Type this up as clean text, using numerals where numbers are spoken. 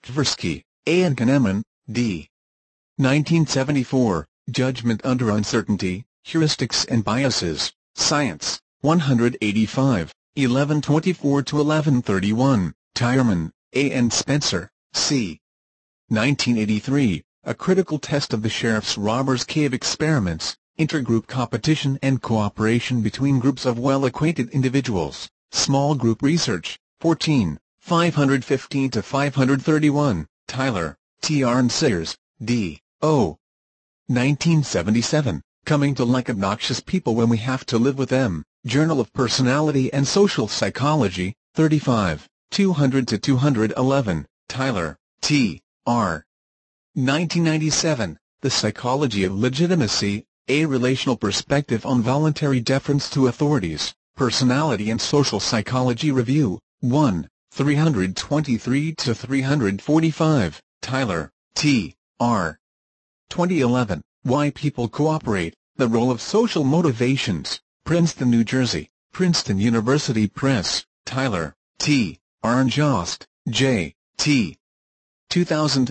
Tversky, A. and Kahneman, D. 1974, Judgment Under Uncertainty, Heuristics and Biases, Science, 185, 1124–1131, Tyerman, A. and Spencer, C. 1983, A Critical Test of the Sheriff's Robbers Cave Experiments, Intergroup Competition and Cooperation Between Groups of Well-Acquainted Individuals, Small Group Research, 14, 515–531, Tyler, T. R. and Sayers, D. O. 1977, Coming to Like Obnoxious People When We Have to Live with Them, Journal of Personality and Social Psychology, 35, 200–211, Tyler, T. R. 1997, The Psychology of Legitimacy, A Relational Perspective on Voluntary Deference to Authorities, Personality and Social Psychology Review, 1, 323–345, Tyler, T. R. 2011, Why People Cooperate, The Role of Social Motivations, Princeton, New Jersey, Princeton University Press, Tyler, T. R. and Jost, J. T. 2000.